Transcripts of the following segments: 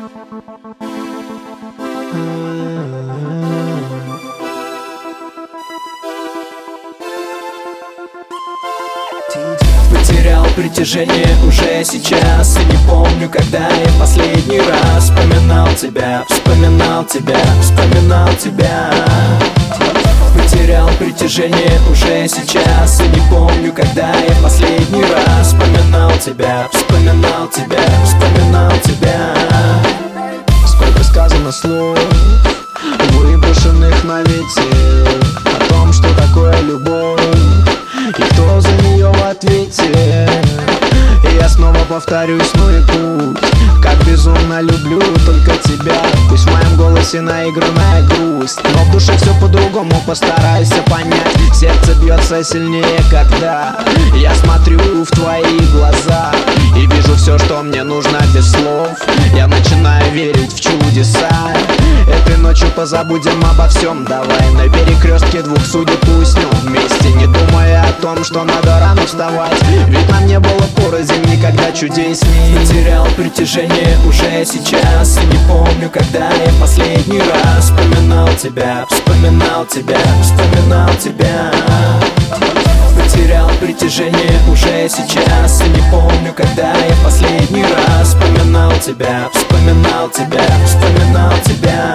Потерял притяжение уже сейчас, и не помню, когда я последний раз вспоминал тебя, вспоминал тебя, вспоминал тебя. Потерял притяжение уже сейчас, и не помню, когда я последний раз вспоминал тебя, вспоминал тебя, вспоминал тебя. Сколько сказано слов, выброшенных на ветер, о том, что такое любовь и кто за нее в ответе. И я снова повторюсь мой путь, как безумно люблю только тебя. Пусть в моем голосе наигранная грусть, но в душе все по-другому, постарайся понять. Сердце бьется сильнее, когда я смотрю в твои глаза и вижу все, что мне нужно без слов. Я начинаю верить в чудеса. Этой ночью позабудем обо всем. Давай на перекрестке двух судеб уснем вместе, не думая о том, что надо рано вставать, ведь нам не было порознь никогда чудесней. Потерял притяжение уже сейчас, и не помню, когда я последний раз вспоминал тебя, вспоминал тебя, вспоминал тебя. Потерял притяжение уже сейчас, и не помню, когда я последний раз вспоминал тебя, вспоминал тебя, вспоминал тебя.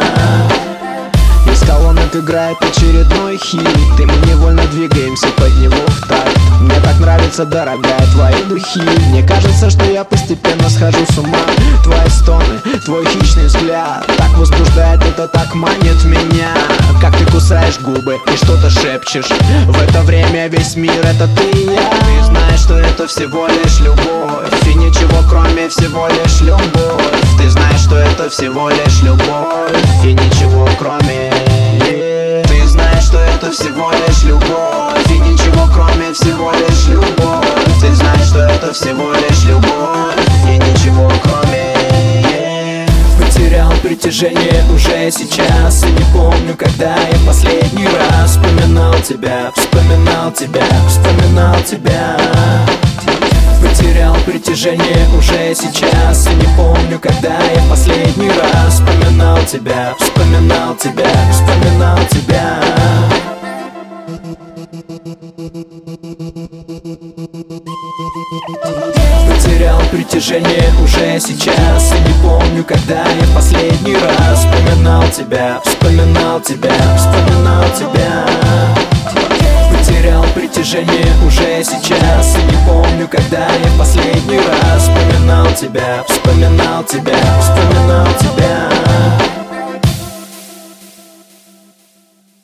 Из колонок играет очередной хит, и мы невольно двигаемся под него в такт. Мне так нравятся, дорогая, твои духи. Мне кажется, что я постепенно схожу с ума. Твои стоны, твой хищный взгляд так возбуждает, это так манит меня. Как ты кусаешь губы и что-то шепчешь. В это время весь мир — это ты и я. Ты знаешь, что это всего лишь любовь, и ничего кроме всего лишь любовь. Ты знаешь, что это всего лишь любовь, и ничего кроме. Ты знаешь, что это всего лишь любовь, и ничего кроме всего лишь любовь. Ты знаешь, что это всего лишь любовь, и ничего кроме. Потерял притяжение уже сейчас, и не помню, когда я последний раз вспоминал тебя, вспоминал тебя, вспоминал тебя. Потерял притяжение уже сейчас, и не помню, когда я последний раз вспоминал тебя, вспоминал тебя, вспоминал тебя. Потерял притяжение уже сейчас, и не помню, когда я последний раз вспоминал тебя, вспоминал тебя, вспоминал тебя. Потерял притяжение уже сейчас, и не помню, когда я последний раз вспоминал тебя, вспоминал тебя, вспоминал тебя.